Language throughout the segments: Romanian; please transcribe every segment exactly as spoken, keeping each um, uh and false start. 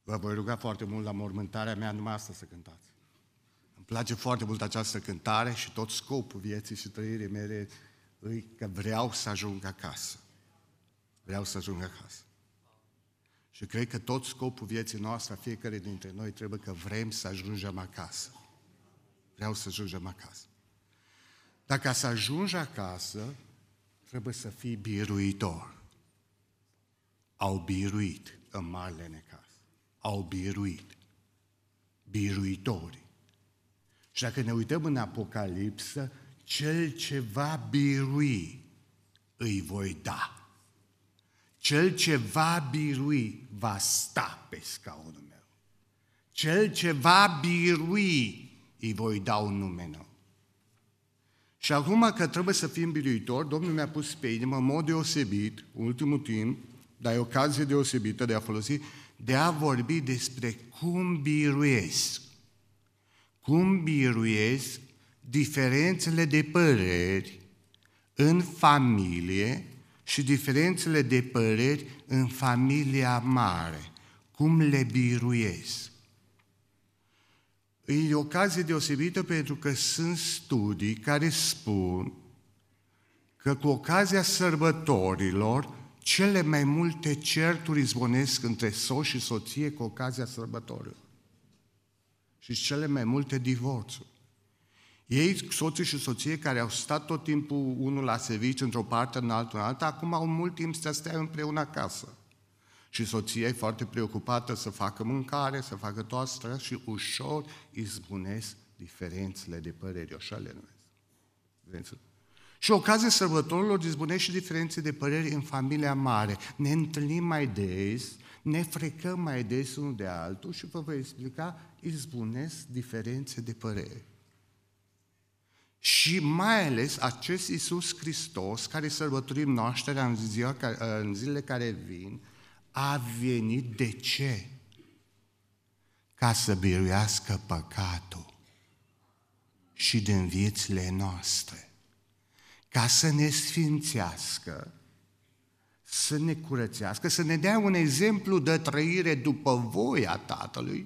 Vă voi ruga foarte mult la mormântarea mea, numai asta să cântați. Îmi place foarte mult această cântare și tot scopul vieții și trăirii mele e că vreau să ajung acasă. Vreau să ajung acasă. Și cred că tot scopul vieții noastre, a fiecare dintre noi, trebuie că vrem să ajungem acasă. Vreau să ajungem acasă. Dar ca să ajungi acasă, trebuie să fii biruitor. Au biruit în marele necaz. Au biruit. Biruitorii. Și dacă ne uităm în Apocalipsă, cel ce va birui, îi voi da. Cel ce va birui, va sta pe scaunul meu. Cel ce va birui, îi voi da un nume nou. Și acum că trebuie să fim biruitori, Domnul mi-a pus pe inimă, în mod deosebit, ultimul timp, dar e ocazie deosebită de a folosi, de a vorbi despre cum biruiesc. Cum biruiesc diferențele de păreri în familie și diferențele de păreri în familia mare. Cum le biruiesc. E o ocazie deosebită pentru că sunt studii care spun că cu ocazia sărbătorilor, cele mai multe certuri izbunesc între soț și soție cu ocazia sărbătorilor. Și cele mai multe divorțuri. Ei, soții și soție care au stat tot timpul unul la serviciu într-o parte, în altul, în alta, acum au mult timp să stea împreună acasă. Și soția e foarte preocupată să facă mâncare, să facă toastră și ușor izbunesc diferențele de păreri, așa le numesc. Și ocazia sărbătorilor izbunesc și diferențe de păreri în familia mare. Ne întâlnim mai des, ne frecăm mai des unul de altul și vă voi explica, izbunesc diferențe de păreri. Și mai ales acest Iisus Hristos, care sărbătorim nașterea în, ziua, în zilele care vin, a venit de ce? Ca să biruiască păcatul și din viețile noastre. Ca să ne sfințească, să ne curățească, să ne dea un exemplu de trăire după voia Tatălui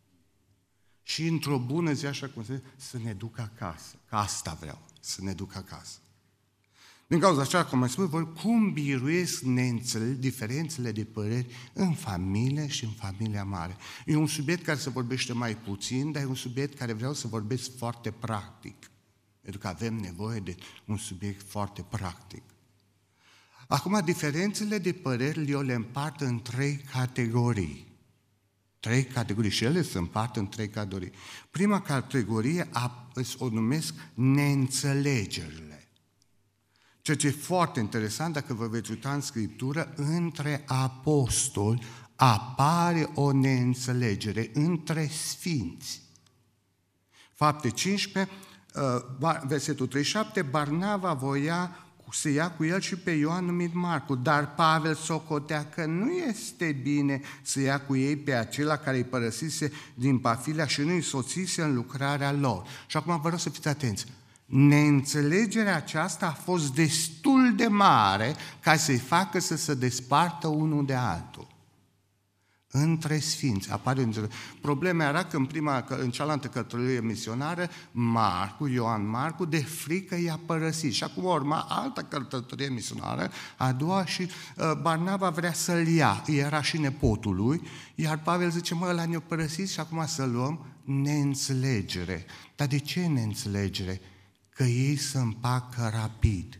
și într-o bună zi, așa cum se zice, să ne ducă acasă. Că asta vreau, să ne ducă acasă. Din cauza așa, cum am spus, voi cum biruiesc neînțeleg diferențele de păreri în familie și în familia mare. E un subiect care se vorbește mai puțin, dar e un subiect care vreau să vorbesc foarte practic. Pentru că avem nevoie de un subiect foarte practic. Acum, diferențele de păreri eu le împart în trei categorii. Trei categorii și ele se împart în trei categorii. Prima categorie o numesc neînțelegerile. Ceea ce e foarte interesant, dacă vă veți uita în Scriptură, între apostoli apare o neînțelegere, între sfinți. Fapte cincisprezece, versetul treizeci și șapte, Barnava voia să ia cu el și pe Ioan numit Marcu, dar Pavel socotea că nu este bine să ia cu ei pe acela care îi părăsise din Pafilia și nu îi soțise în lucrarea lor. Și acum vă rog să fiți atenți. Neînțelegerea aceasta a fost destul de mare ca să-i facă să se despartă unul de altul. Între sfinți apare înțelegere. Problema era că în, prima, în cealaltă călătorie misionară, Marcu, Ioan Marcu, de frică i-a părăsit. Și acum urma altă călătorie misionară, a doua, și uh, Barnaba vrea să-l ia. Era și nepotul lui, iar Pavel zice, mă, ăla ne-a părăsit și acum să luăm neînțelegere. Dar de ce neînțelegere? Că ei se împacă rapid.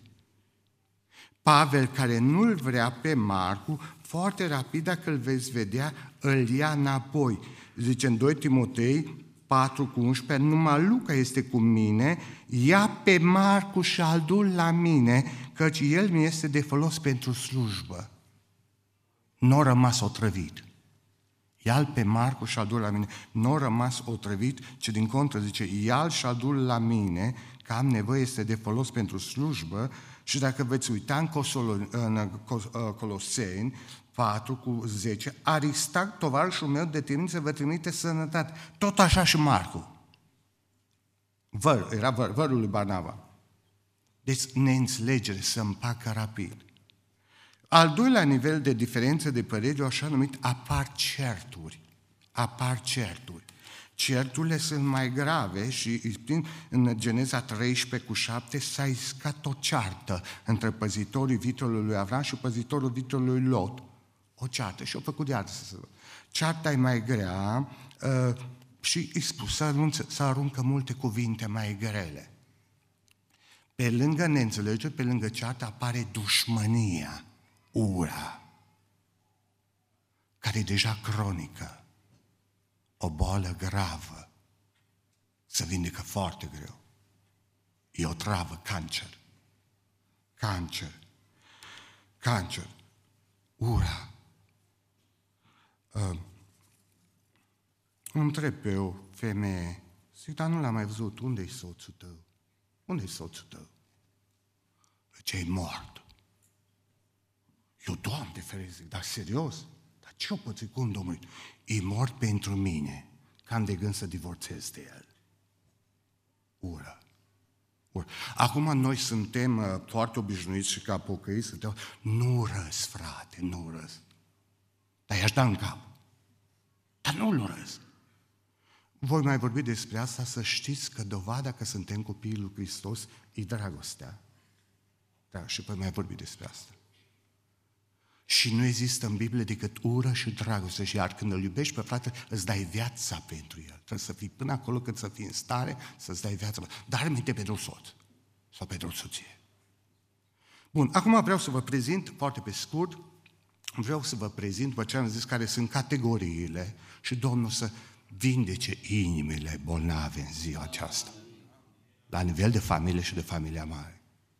Pavel, care nu-l vrea pe Marcu, foarte rapid, dacă îl veți vedea, îl ia înapoi. Zice în doi Timotei patru cu unsprezece, numai Luca este cu mine, ia pe Marcu și al du la mine, căci el mi este de folos pentru slujbă. Nu a rămas otrăvit. Ia-l pe Marcu și al du la mine. Nu a rămas otrăvit, ci din contră zice, ia-l și al du la mine, că am nevoie, este de folos pentru slujbă. Și dacă veți uita în, Cosolo, în Coloseni patru cu zece, Aristac, tovarășul meu de tirință, vă trimite sănătate. Tot așa și Marcu. Văr, era văr, vărul lui Barnaba. Deci neînțelegere, se împacă rapid. Al doilea nivel de diferență de păreri, așa numit, apar certuri. apar certuri. Certurile sunt mai grave și în Geneza treisprezece cu șapte s-a iscat o ceartă între păzitorii vitrului lui Avram și păzitorul vitrului lui Lot. O ceartă și-o făcut de să cearta e mai grea uh, și îi spus să, arunță, să aruncă multe cuvinte mai grele. Pe lângă neînțelegere, pe lângă ceartă apare dușmânia, ura, care e deja cronică. O boală gravă, se vindecă foarte greu. E o travă, cancer. Cancer. Cancer. Ura. Uh, îmi întreb pe o femeie, zic, dar nu l-am mai văzut, unde-i soțul tău? Unde-i soțul tău? Ce-i mort. Eu, Doamne ferește, zic, dar serios? Dar ce-o pățit? Cum, Domnule? E mort pentru mine, că am de gând să divorțez de el. Ură. Ură. Acum noi suntem uh, foarte obișnuiți și ca pocăiți să te... Nu răs, frate, nu răs. Dar i-aș da în cap. Dar nu-l urăs. Voi mai vorbi despre asta, să știți că dovada că suntem copiii lui Hristos e dragostea. Da, și voi mai vorbi despre asta. Și nu există în Biblie decât ură și dragoste. Și iar când îl iubești pe frate, îți dai viața pentru el. Trebuie să fii până acolo cât să fii în stare să-ți dai viața. Dar minte pentru soț sau pentru soție. Bun, acum vreau să vă prezint, foarte pe scurt, vreau să vă prezint, după ce am zis care sunt categoriile și Domnul să vindece inimile bolnave în ziua aceasta. La nivel de familie și de familia mare.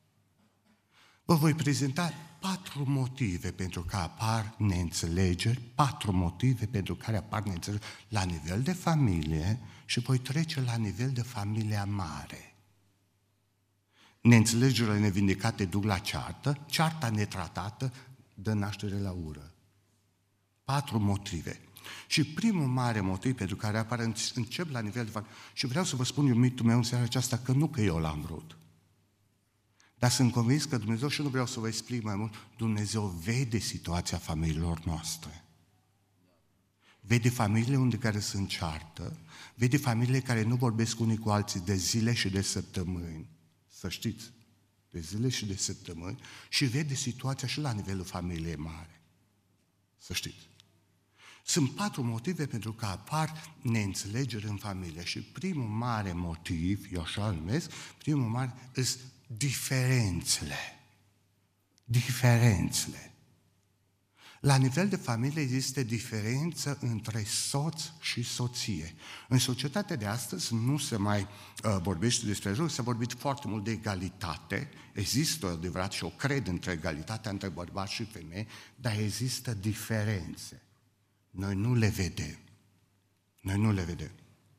Vă voi prezenta patru motive pentru care apar neînțelegeri, patru motive pentru care apar neînțelegeri la nivel de familie și voi trece la nivel de familia mare. Neînțelegerile nevindecate duc la ceartă, cearta netratată dă naștere la ură. Patru motive. Și primul mare motiv pentru care apare, încep la nivel de familie, și vreau să vă spun eu mitul meu în seara aceasta că nu că eu l-am vrut. Dar sunt convins că Dumnezeu, și nu vreau să vă explic mai mult, Dumnezeu vede situația familiilor noastre. Vede familiile unde care sunt ceartă, vede familiile care nu vorbesc unii cu alții de zile și de săptămâni, să știți, de zile și de săptămâni, și vede situația și la nivelul familiei mare. Să știți. Sunt patru motive pentru că apar neînțelegeri în familie și primul mare motiv, eu așa îl numesc, primul mare este diferențele. Diferențele. La nivel de familie există diferență între soț și soție. În societatea de astăzi nu se mai uh, vorbește despre lucru, s-a vorbit foarte mult de egalitate. Există adevărat și o cred între egalitatea între bărbați și femei, dar există diferențe. Noi nu le vedem. Noi nu le vedem.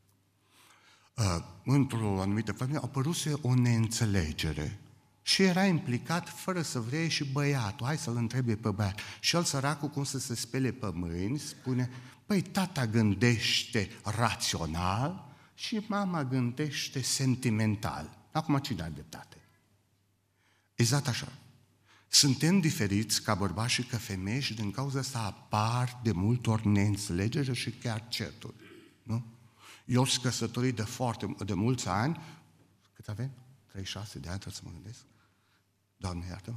Uh, într-o anumită familie a apărut o neînțelegere și era implicat, fără să vrea, și băiatul. Hai să-l întrebe pe băiat. Și el, săracul, cum să se spele pe mâini, spune, păi tata gândește rațional și mama gândește sentimental. Acum cine are dreptate? Exact așa. Suntem diferiți ca bărbați și ca femei și din cauza asta apar de multe ori neînțelegeri și chiar certuri. Nu? Eu sunt căsătorit de foarte de mulți ani. Cât avem? treizeci și șase de ani, trebuie să mă gândesc. Doamne, iartă-mă.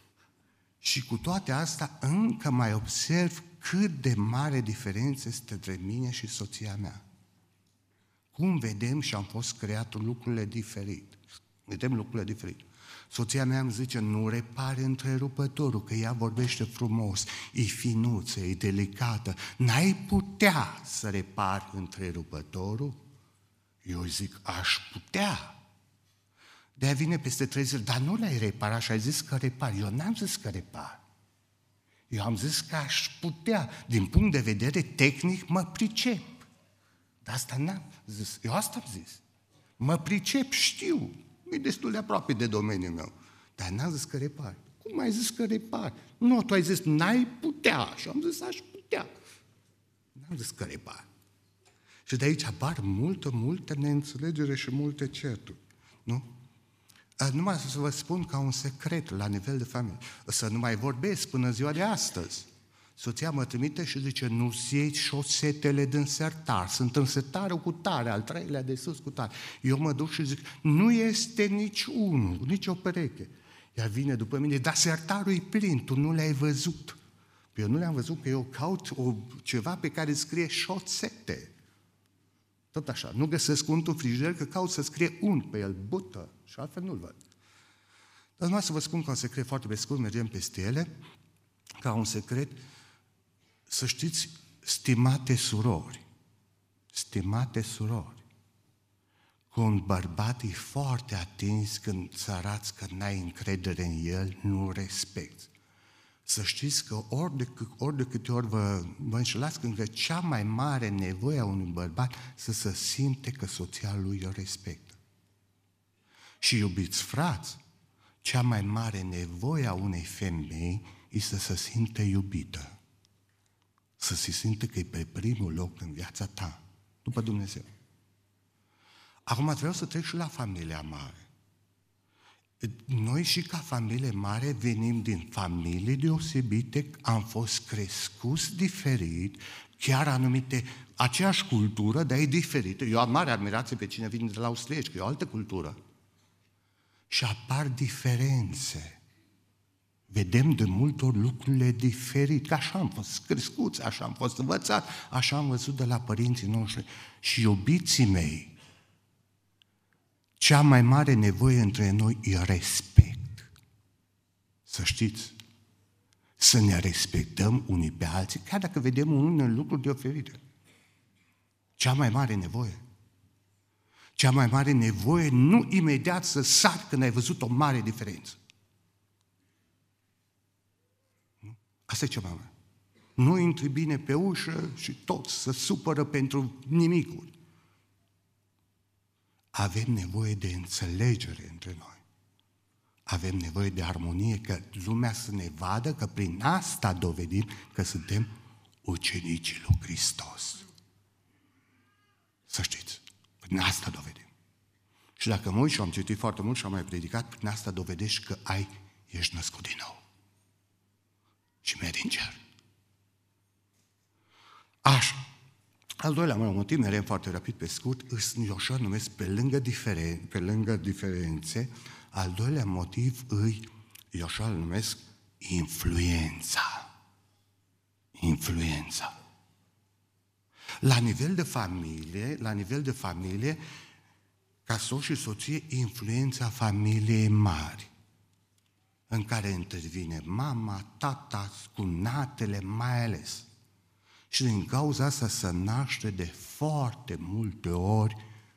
Și cu toate astea încă mai observ cât de mare diferență este între mine și soția mea. Cum vedem și am fost creat lucrurile diferit. Vedem lucrurile diferit. Soția mea îmi zice, nu repare întrerupătorul, că ea vorbește frumos, e finuță, e delicată. N-ai putea să repari întrerupătorul? Eu zic, aș putea. De-aia vine peste trei zile, dar nu l-ai reparat și ai zis că repar. Eu n-am zis că repar. Eu am zis că aș putea. Din punct de vedere tehnic, mă pricep. Dar asta n-am zis. Eu asta am zis. Mă pricep, știu. E destul de aproape de domeniul meu. Dar n-am zis că repar. Cum ai zis că repar? Nu, tu ai zis, n-ai putea. Și am zis, aș putea. N-am zis că repar. Și de aici apar multă, multă neînțelegere și multe certuri. Nu? Numai să vă spun ca un secret la nivel de familie. Să nu mai vorbesc până ziua de astăzi. Soția mă trimite și zice, nu-ți iei șosetele din sertar, sunt în sertarul cu tare, al treilea de sus cu tare. Eu mă duc și zic, nu este nici unul, nici o pereche. Ea vine după mine, dar sertarul e plin, tu nu le-ai văzut. Eu nu le-am văzut, că eu caut o, ceva pe care scrie șosete. Tot așa, nu găsesc unul în frigider, că caut să scrie un pe el, bută, și altfel nu-l văd. Dar numai să vă spun ca un secret foarte pe scurt, mergem peste ele, ca un secret, să știți, stimate surori, stimate surori, că un bărbat e foarte atins când să arăți că n-ai încredere în el, nu respecti. Să știți că ori de, ori de câte ori vă, vă înșelați când cea mai mare nevoie a unui bărbat să se simte că soția lui o respectă. Și iubiți frați, cea mai mare nevoie a unei femei este să se simtă iubită. Să se simtă că e pe primul loc în viața ta, după Dumnezeu. Acum vreau să trec și la familia mare. Noi și ca familie mare venim din familii deosebite, am fost crescuți diferit, chiar anumite, aceeași cultură, dar e diferită. Eu am mare admirație pe cine vine de la austrieci, că e o altă cultură. Și apar diferențe. Vedem de multe ori lucrurile diferite, că așa am fost crescuți, așa am fost învățați, așa am văzut de la părinții noștri. Și iubiții mei, cea mai mare nevoie între noi e respect. Să știți, să ne respectăm unii pe alții, chiar dacă vedem unele lucruri diferite. Cea mai mare nevoie. Cea mai mare nevoie, nu imediat să sari când ai văzut o mare diferență. Nu? Asta e cea mai mare. Nu intri bine pe ușă și toți să supără pentru nimicuri. Avem nevoie de înțelegere între noi. Avem nevoie de armonie, că lumea să ne vadă, că prin asta dovedim că suntem ucenicii lui Hristos. Să știți, prin asta dovedim. Și dacă mă uit și am citit foarte mult și am mai predicat, prin asta dovedești că ai, ești născut din nou. Și mergi în cer. Așa. Al doilea motiv, mereu foarte rapid, pe scurt, eu așa numesc pe lângă, diferen, pe lângă diferențe, al doilea motiv îi, eu așa îl numesc influența. Influența. La nivel de familie, la nivel de familie, ca soț și soție, influența familiei mari, în care intervine mama, tata, cunatele, mai ales. Și din cauza asta se naște de foarte multe ori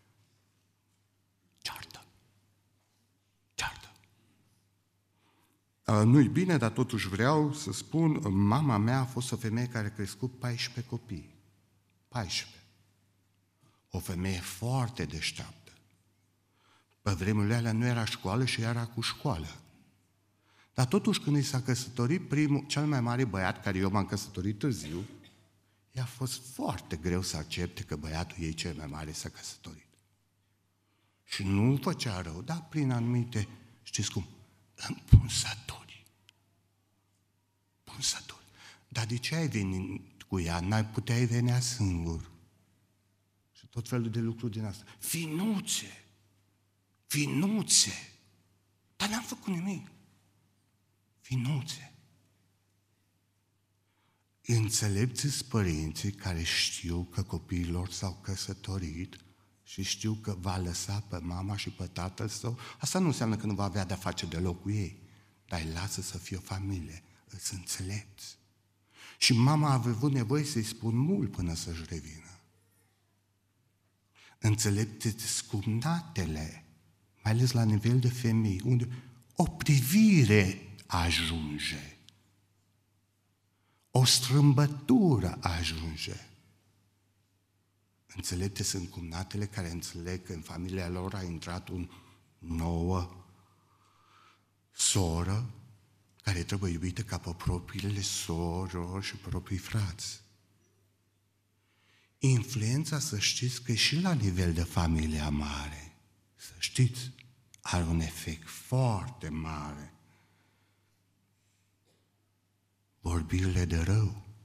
ceartă. Ceartă. Nu-i bine, dar totuși vreau să spun, mama mea a fost o femeie care a crescut paisprezece copii. paisprezece. O femeie foarte deșteaptă. Pe vremurile alea nu era școală și era cu școală. Dar totuși când i s-a căsătorit primul, cel mai mare băiat, care eu m-am căsătorit târziu, i-a fost foarte greu să accepte că băiatul ei cel mai mare s-a căsătorit. Și nu făcea rău, dar prin anumite, știți cum, împunsături. Punsături. Dar de ce ai venit cu ea? N-ai puteai venea singur. Și tot felul de lucruri din asta. Finuțe! Finuțe! Dar n-am făcut nimic. Finuțe! Înțelepți-ți părinții care știu că copiii lor s-au căsătorit și știu că va lăsa pe mama și pe tatăl său. Asta nu înseamnă că nu va avea de-a face deloc cu ei, dar îi lasă să fie o familie, îți înțelepți. Și mama a avut nevoie să-i spun mult până să-și revină. Înțelepți-ți cumnatele, mai ales la nivel de femei, unde o privire ajunge. O strâmbătură ajunge. Înțelepte sunt cumnatele care înțeleg că în familia lor a intrat un nouă soră care trebuie iubită ca pe propriile sorori și proprii frați. Influența, să știți că și la nivel de familia mare, să știți, are un efect foarte mare. Vorbirile de rău,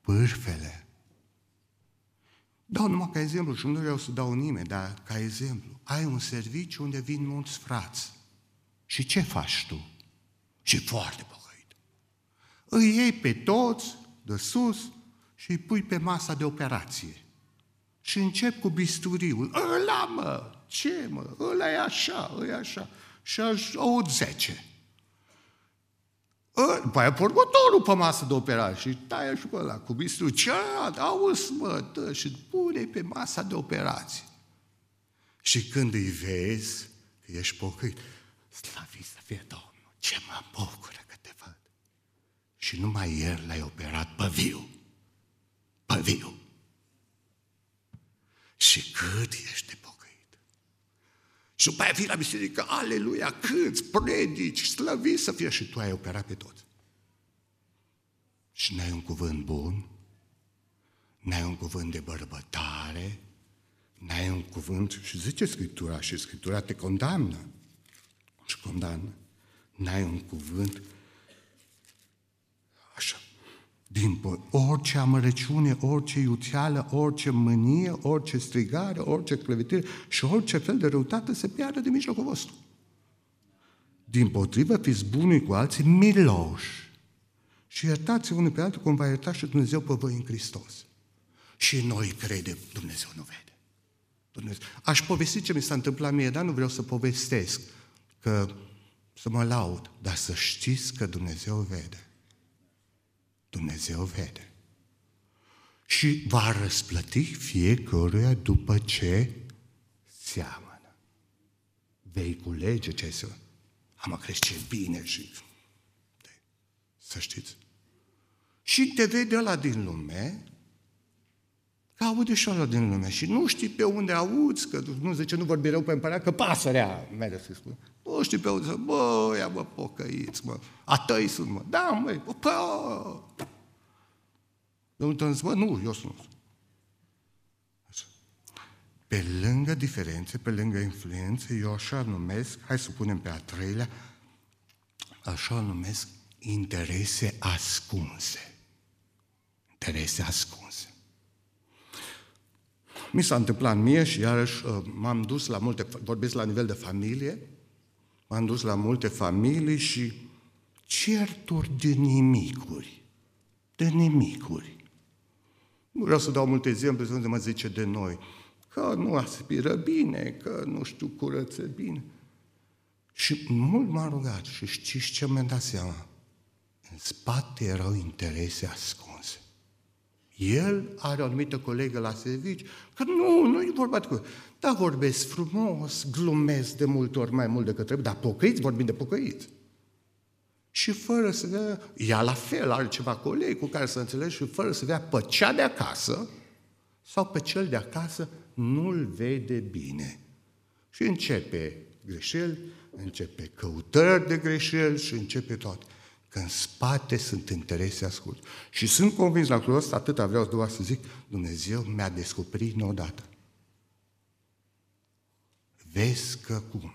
pârfele. Dau numai ca exemplu și nu vreau să dau nimeni, dar ca exemplu. Ai un serviciu unde vin mulți frați. Și ce faci tu? Și foarte pocăit. Îi iei pe toți de sus și îi pui pe masa de operație. Și încep cu bisturiul. Ăla, mă! Ce, mă? Ăla e așa, ăla e așa. Și aud zece. După aia pe următorul pe masă de operație și taie și pe ăla cu bisturiul. Cealaltă, auzi, mă, dă, și pune pe masa de operație. Și când îi vezi că ești pocăit, slăvit să fie Domnul, ce mă bucură că te văd. Și numai ieri l-ai operat pe viu. Pe viu. Și cât ești de pocăit. Și după aia vii la biserică, aleluia, câți predici, slăvit să fie, și tu ai operat pe toți. Și n-ai un cuvânt bun, n-ai un cuvânt de bărbătare, n-ai un cuvânt, și zice Scriptura, și Scriptura te condamnă, și condamnă, n-ai un cuvânt așa. Din orice amărăciune, orice iuțeală, orice mânie, orice strigare, orice clevetire și orice fel de răutate se pierde din mijlocul vostru. Dimpotrivă, fiți buni cu alții, miloși. Și iertați unul pe altul cum va ierta și Dumnezeu pe voi în Hristos. Și noi credem, Dumnezeu nu vede. Dumnezeu. Aș povesti ce mi s-a întâmplat mie, dar nu vreau să povestesc, că să mă laud, dar să știți că Dumnezeu vede. Dumnezeu vede. Și va răsplăti fiecăruia după ce seamănă. Vei culege ce ai să... Am crește bine și... Să știți. Și te vede ăla din lume, că aude și ăla din lume. Și nu știi pe unde auzi, că nu zice, nu vorbi rău pe împărat, că pasărea merge să spun. Nu știi pe unde să, bă, ia mă, pocăiți, mă, a tăi sunt, mă, da, măi, bă, Domnul tău zice, bă, nu, eu sunt. Așa. Pe lângă diferențe, pe lângă influențe, eu așa numesc, hai să punem pe a treilea, așa numesc interese ascunse. Interese ascunse. Mi s-a întâmplat mie și iarăși m-am dus la multe, vorbesc la nivel de familie, m-am dus la multe familii și certuri de nimicuri. De nimicuri. Nu vreau să dau multe exemple, să nu mă zice de noi, că nu aspiră bine, că nu știu, curăță bine. Și mult m-am rugat și știți ce mi-am dat seama? În spate erau interese ascunse. El are o anumită colegă la serviciu, că nu, nu e vorba de cu... Dar vorbesc frumos, glumesc de multe ori mai mult decât trebuie, dar pocăiți, vorbim de pocăiți. Și fără să vrea, ea la fel are ceva colegi cu care să înțelegi și fără să vrea pe cea de acasă sau pe cel de acasă, nu-l vede bine. Și începe greșeli, începe căutări de greșeli și începe toate. Că în spate sunt interese ascunse. Și sunt convins la lucrul ăsta, atâta vreau doar să zic, Dumnezeu mi-a descoperit odată. Vezi că cum?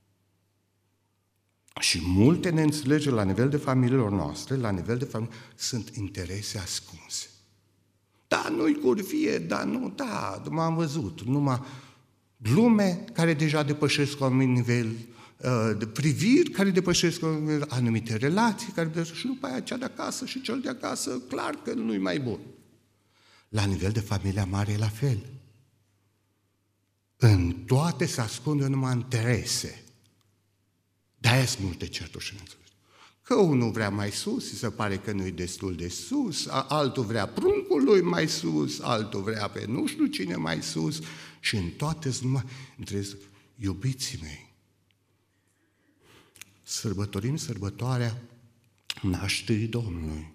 Și multe neînțelegeri la nivel de familiilor noastre, la nivel de familie, sunt interese ascunse. Da, nu-i curvie, da, nu, da, m-am văzut, numai glume care deja depășesc un anumit nivel, de priviri care depășesc anumite relații, care depășesc, și după aia cea de acasă și cel de acasă, clar că nu-i mai bun. La nivel de familia mare e la fel. În toate se ascunde numai interese. De-aia sunt multe certuri și neînțelegeri. Că unul vrea mai sus, se pare că nu-i destul de sus, altul vrea pruncul lui mai sus, altul vrea pe nu știu cine mai sus, și în toate sunt numai interese. Iubiții mei, sărbătorim sărbătoarea nașterii Domnului.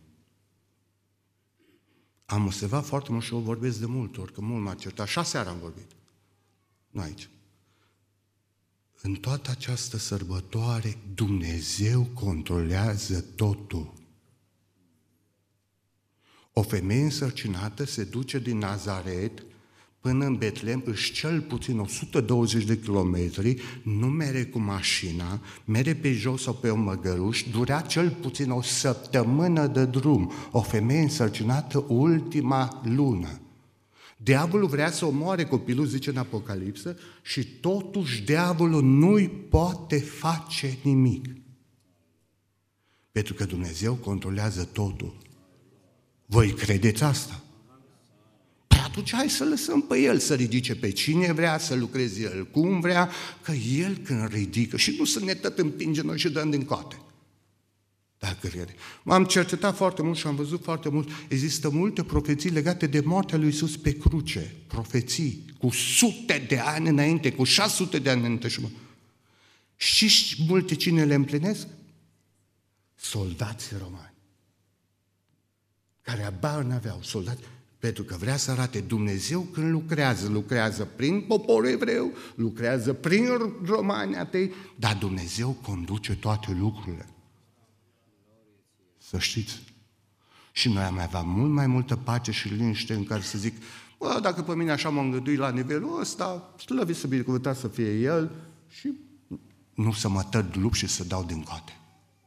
Am observat foarte mult și eu vorbesc de multe ori, că mult m-a certat. Și aseară am vorbit. Nu aici. În toată această sărbătoare, Dumnezeu controlează totul. O femeie însărcinată se duce din Nazaret până în Betlehem își cel puțin o sută douăzeci de kilometri, nu mere cu mașina, mere pe jos sau pe un măgăruș, durea cel puțin o săptămână de drum, o femeie însărcinată ultima lună. Diavolul vrea să omoare copilul, zice în Apocalipsă, și totuși diavolul nu-i poate face nimic. Pentru că Dumnezeu controlează totul. Voi credeți asta? Păi atunci hai să lăsăm pe El să ridice pe cine vrea, să lucreze El cum vrea, că El când ridică, și nu să ne tot împinge noi și dăm din coate. Dacă crede. M-am cercetat foarte mult și am văzut foarte mult. Există multe profeții legate de moartea lui Iisus pe cruce. Profeții cu sute de ani înainte, cu șase sute de ani înainte. Și multe cine le împlinesc? Soldații romani. Care abar n-aveau soldați. Pentru că vrea să arate Dumnezeu când lucrează. Lucrează prin poporul evreu, lucrează prin romani atei, dar Dumnezeu conduce toate lucrurile. Să știți. Și noi am avea mult mai multă pace și liniște în care să zic, bă, dacă pe mine așa m-a îngăduit la nivelul ăsta, slăvit să binecuvântat să fie El și nu să mă tăd lup și să dau din coate.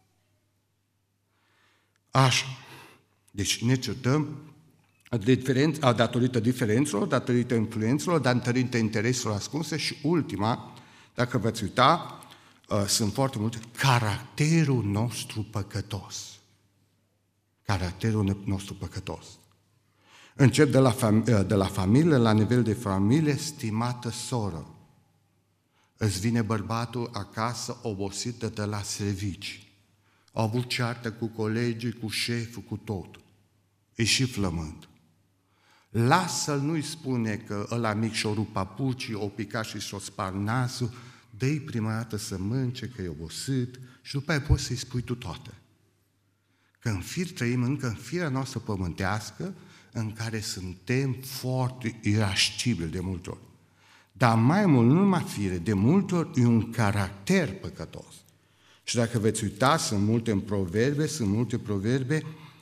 Așa. Deci ne certăm datorită diferențelor, datorită influențelor, datorită intereselor ascunse și ultima, dacă veți uita, sunt foarte multe, caracterul nostru păcătos. Caracterul nostru păcătos. Încep de la, fam- de la familie, la nivel de familie, stimată soră. Îți vine bărbatul acasă obosit de la servici. Au avut ceartă cu colegii, cu șeful, cu tot. E și flământ. Lasă-l, nu-i spune că ăla mic și-o rup papucii, o picat și și-o spar nasul, dă-i prima dată să mânce, că e obosit și după aia poți să-i spui tu toate. Că în fir trăim încă în firea noastră pământească, în care suntem foarte irascibili de multe ori. Dar mai mult, nu numai fire, de multe ori e un caracter păcătos. Și dacă veți uita, sunt multe în proverbe, sunt multe proverbe.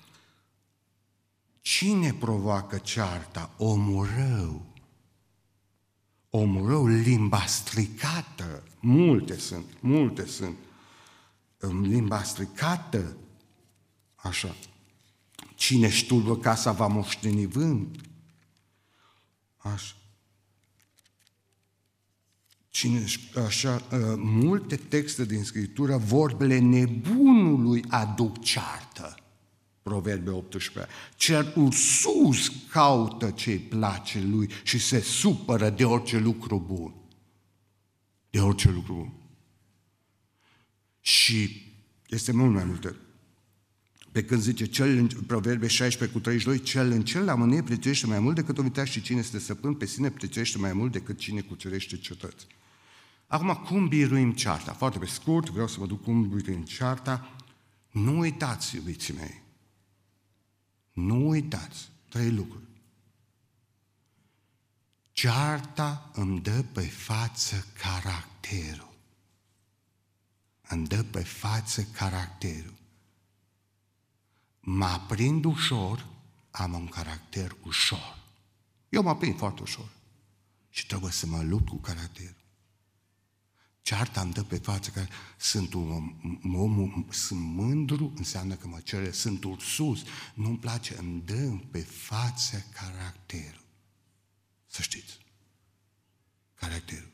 Cine provoacă cearta? Omul rău. Omul rău, limba stricată. Multe sunt, multe sunt. Limba stricată, așa. Cine ștulbă casa va moșteni vânt. Așa. Cine, așa, multe texte din Scriptură, vorbele nebunului aduc ceartă. Proverbe optsprezece. Cerul sus caută ce-i place lui și se supără de orice lucru bun. De orice lucru bun. Și este mult mai multe. Pe când zice, cel în Proverbe șaisprezece cu treizeci și doi, cel în cel la mânie prețuiește mai mult decât o viteaz și cine este stăpân pe sine prețuiește mai mult decât cine cucerește cetăți. Acum, cum biruim cearta? Foarte pe scurt, vreau să vă duc cum biruim cearta. Nu uitați, iubiții mei, nu uitați trei lucruri. Cearta îmi dă pe față caracterul. Îmi dă pe față caracterul. Mă aprind ușor, am un caracter ușor. Eu mă aprind foarte ușor. Și trebuie să mă lupt cu caracterul. Cearta îmi dă pe față că sunt un om, om, sunt mândru, înseamnă că mă cere, sunt ursus, nu-mi place, îmi dă pe față caracterul. Să știți. Caracterul.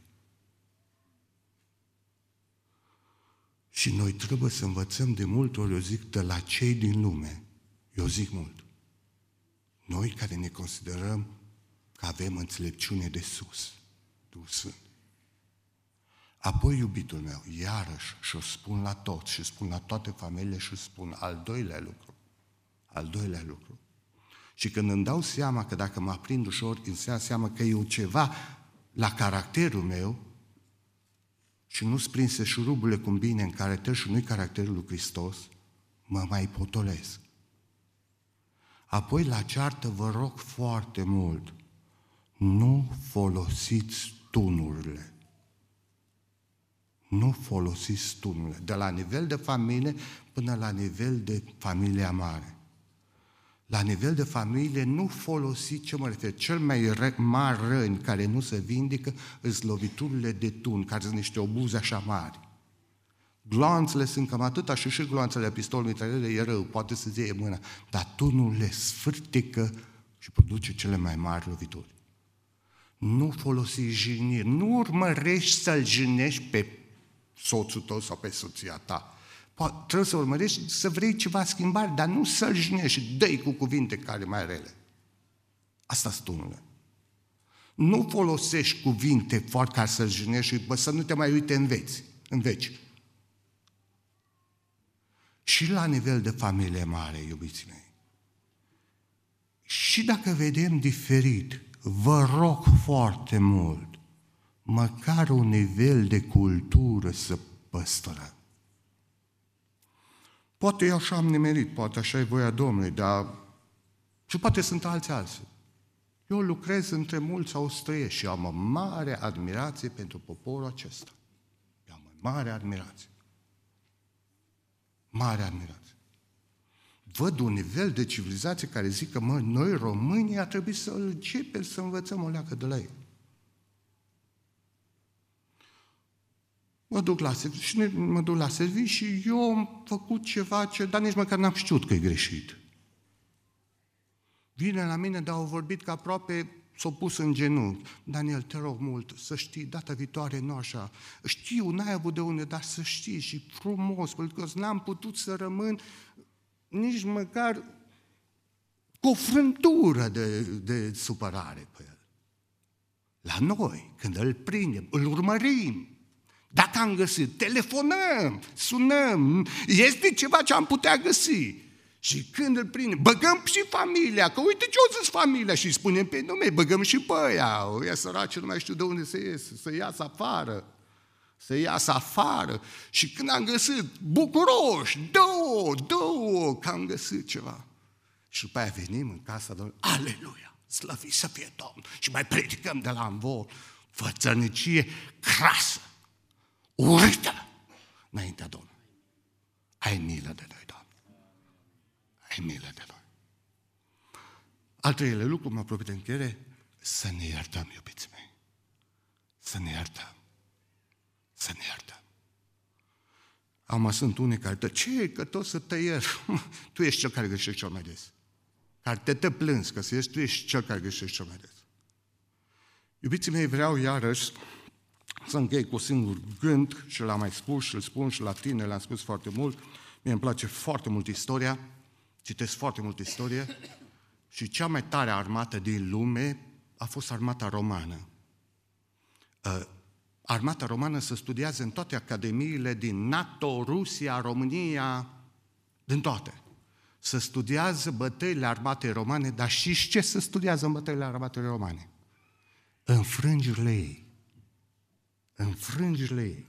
Și noi trebuie să învățăm de multe ori, eu zic, de la cei din lume. Eu zic mult. Noi care ne considerăm că avem înțelepciune de sus, Duhul Sfânt. Apoi, iubitul meu, iarăși, și o spun la toți, și spun la toate familiile, și spun al doilea lucru. Al doilea lucru. Și când îmi dau seama că dacă mă aprind ușor, îmi dau seama că e ceva la caracterul meu și nu-s prinse șurubule cum bine în caracter și nu-i caracterul lui Hristos, mă mai potolesc. Apoi, la ceartă, vă rog foarte mult, nu folosiți tunurile. Nu folosiți tunurile, de la nivel de familie până la nivel de familia mare. La nivel de familie, nu folosi, ce mă refer, cel mai ră, mari răni care nu se vindecă îs loviturile de tun, care sunt niște obuze așa mari. Gloanțele sunt cam atâta și și gloanțele pistolului mitraliere e rău, poate să-ți iei mâna, dar tunul le sfârtecă și produce cele mai mari lovituri. Nu folosi jigniri, nu urmărești să-l jignești pe soțul tău sau pe soția ta. Poate, trebuie să urmărești să vrei ceva schimbare, dar nu să-l jignești și dă-i cu cuvinte care mai rele. Asta-s tunule. Nu folosești cuvinte foarte ca să-l jignești și bă, să nu te mai uite în veci, în veci. Și la nivel de familie mare, iubiții mei. Și dacă vedem diferit, vă rog foarte mult, măcar un nivel de cultură să păstrăm. Poate eu așa am nimerit, poate așa e voia Domnului, dar și poate sunt alți alții. Eu lucrez între mulți austrieși și am o mare admirație pentru poporul acesta. Eu am o mare admirație. Mare admirație. Văd un nivel de civilizație care zic că mă, noi românii ar trebui să începem să învățăm o leacă de la ei. Mă duc la serviciu și mă duc la serviciu și eu am făcut ceva ce, dar nici măcar n-am știut că e greșit. Vine la mine, dar au vorbit că aproape s-au pus în genunchi. Daniel, te rog mult, să știi, data viitoare nu așa. Știu, n-ai avut de unde, dar să știi și frumos, pentru că n-am putut să rămân nici măcar cu o frântură de, de supărare pe el. La noi, când îl prindem, îl urmărim. Dacă am găsit, telefonăm, sunăm, este ceva ce am putea găsi. Și când îl prindem, băgăm și familia, că uite ce o zis familia și îi spunem pe nume, băgăm și pe ăia, ăia săraci nu mai știu de unde să ies, să iasă afară, să iasă afară. Și când am găsit, bucuroși, dă-o, dă-o, că am găsit ceva. Și după aia venim în casa Domnului, aleluia, slăvit să fie Domnul. Și mai predicăm de la învol, fățărnicie crasă, urâtă, înaintea Domnului. Ai milă de noi, Doamne. Ai milă de noi. Al treilea lucru, mă apropie de încheiere, să ne iertăm, iubiții mei. Să ne iertăm. Să ne iertăm. Acum sunt unii care te, ce, că tot să te iert. Tu ești cel care greșești cel mai des. Care te te plângi, că să ești, tu ești cel care greșești cel mai des. Iubiții mei, vreau iarăși să închei cu un singur gând și l-am mai spus și îl spun și la tine, l-am spus foarte mult. Mie îmi place foarte mult istoria, citesc foarte mult istorie și cea mai tare armată din lume a fost armata romană. Armata romană se studiază în toate academiile din NATO, Rusia, România, din toate. Se studiază bătăile armatei romane, dar știți ce se studiază în bătăile armatei romane? Înfrângerile ei. Înfrângerile ei.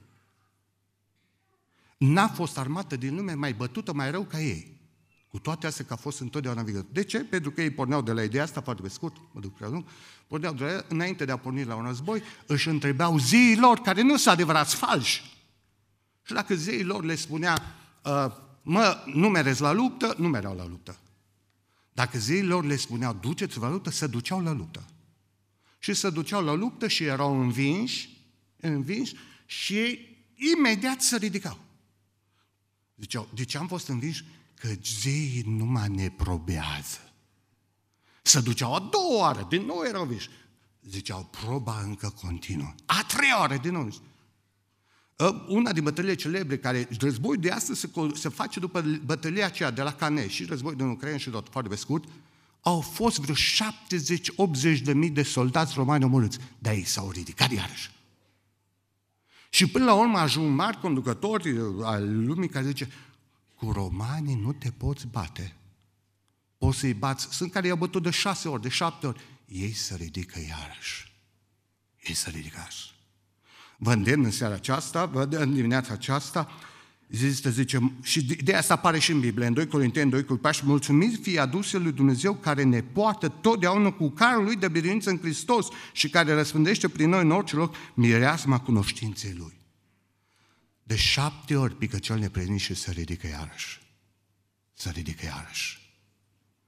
N-a fost armată din lume mai bătută, mai rău ca ei. Cu toate astea că a fost întotdeauna vigători. De ce? Pentru că ei porneau de la ideea asta, foarte pe scurt, mă duc prea lung, porneau de la ea, înainte de a porni la un război, își întrebau zeii lor, care nu sunt adevărați, falși. Și dacă zeii lor le spunea, mă, nu mereți la luptă, nu mereau la luptă. Dacă zeii lor le spuneau, duceți-vă la luptă, se duceau la luptă. Și se duceau la luptă și erau învinși, învinși și ei imediat se ridicau. Ziceau, de ce am fost învinși? Că zeii numai ne probează. Se duceau a doua oară, din nou erau viși. Ziceau, proba încă continuă. A treia oară, din nou. Una din bătăliile celebre, care războiul de astăzi se, se face după bătălia aceea de la Cannes și războiul din Ucraina și tot, foarte pe scurt, au fost vreo șaptezeci optzeci de mii de soldați romani omorâți. Dar ei s-au ridicat iarăși. Și până la urmă ajung mari conducători al lumii care zice, cu romanii nu te poți bate. Poți să-i bați. Sunt care i-au bătut de șase ori, de șapte ori. Ei se ridică iarăși. Ei se ridică iarăși. Vă îndemn în seara aceasta, vă îndemn în dimineața aceasta, zice, zice, și de asta apare și în Biblie, în doi Corinteni, doi cu pași, mulțumiți fie aduse lui Dumnezeu care ne poartă totdeauna cu carul lui de biruință în Hristos și care răspândește prin noi în orice loc mireasma cunoștinței lui. De șapte ori pică cel neprenic și se ridică iarăși. Se ridică iarăși.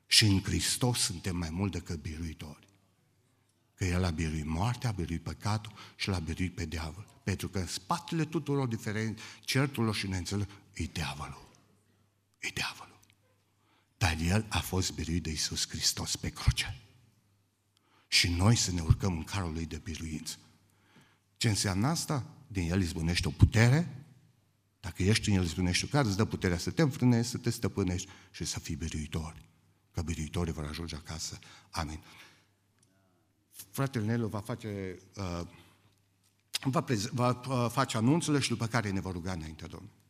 Și în Hristos suntem mai mult decât biruitori. Că El a biruit moartea, a biruit păcatul și l-a biruit pe diavol. Pentru că în spatele tuturor diferențe, certurilor și neînțeleg, e diavolul. E diavolul. Dar El a fost biruit de Iisus Hristos pe cruce. Și noi să ne urcăm în carul Lui de biruință. Ce înseamnă asta? Din El izbunește o putere. Dacă ești în El izbunește o care îți dă puterea să te înfrânești, să te stăpânești și să fii biruitor. Că biruitorii vor ajunge acasă. Amin. Fratele Nelu va face, uh, va, prez- va uh, face anunțurile și după care ne va ruga înaintea Domnului.